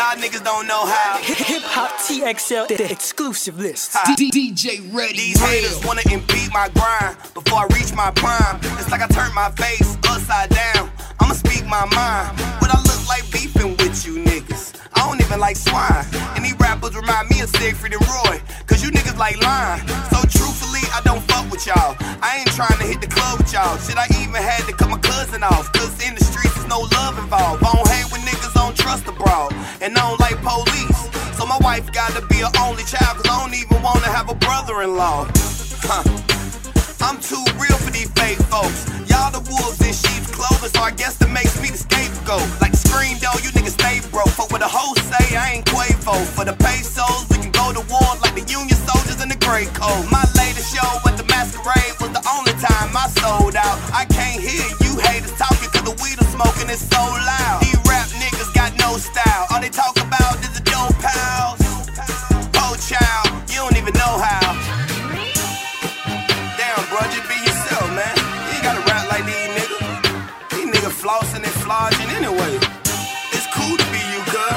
y'all niggas don't know how. Hip Hop TXL, the exclusive list. DJ Ready. These haters wanna impede my grind before I reach my prime. It's like I turned my face upside down. I'ma speak my mind. What I look like beefing with you niggas. I don't even like swine. And these rappers remind me of Siegfried and Roy, cause you niggas like lying. So truthfully, I don't fuck with y'all. I ain't trying to hit the club with y'all. Shit, I even had to cut my cousin off, cause in the streets there's no love involved. I don't hang with niggas, I don't trust abroad, and I don't like police. So my wife gotta be an only child, cause I don't even wanna have a brother-in-law. I'm too real for these fake folks. Y'all the wolves in sheep's clothing, so I guess that makes me the scapegoat. Like the screen door, you niggas stay broke. Fuck what the hoes say, I ain't Quavo. For the pesos, we can go to war like the Union soldiers in the gray coat. My latest show at the Masquerade was the only time I sold out. I can't hear you haters talking, cause the weed I'm smoking is so loud. These rap niggas got no style. All they talk about is the dope pals. Oh child, you don't even know how. Bro, just be yourself, man. You ain't gotta rap like these niggas. These niggas flossing and flogging anyway. It's cool to be you, cuz.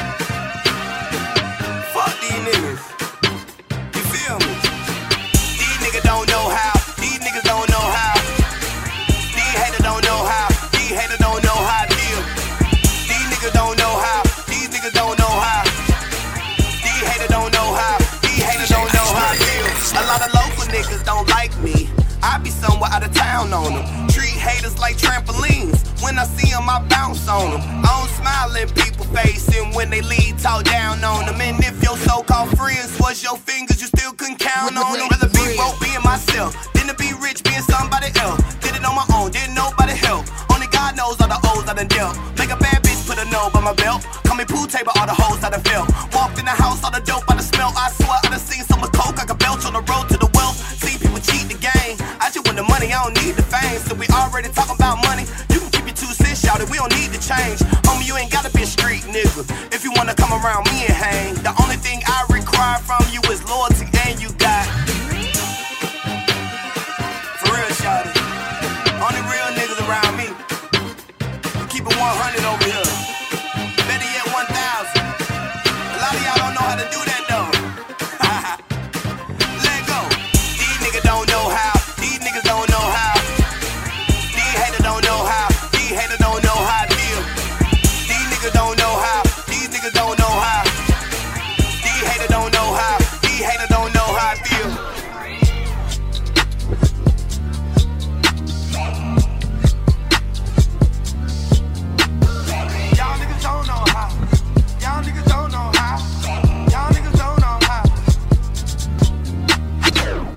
Fuck these niggas. You feel me? These niggas don't know how. These niggas don't know how. These haters don't know how. These haters don't know how to deal. These niggas don't know how. These niggas don't know how. These haters don't know how. These haters don't know how to deal. A lot of local niggas don't like me. I be somewhere out of town on them. Treat haters like trampolines. When I see them, I bounce on them. I don't smile in people's face, and when they leave, talk down on them. And if your so-called friends was your fingers, you still couldn't count on them. Rather be broke being myself than to be rich being somebody else. Did it on my own, didn't nobody help. Only God knows all the O's I done dealt. Make a bad bitch put a no by my belt. Call me pool table, all the hoes I done felt. Walked in the house, all the dope I done smell. I swear I done seen so much coke I could belch on the road to the wealth. See people cheat the game. I just want the money, I don't need the fame. So we already talking about money. You can keep your 2 cents, shout it, we don't need to change. Homie, you ain't gotta be a street nigga if you wanna come around me and hang. The only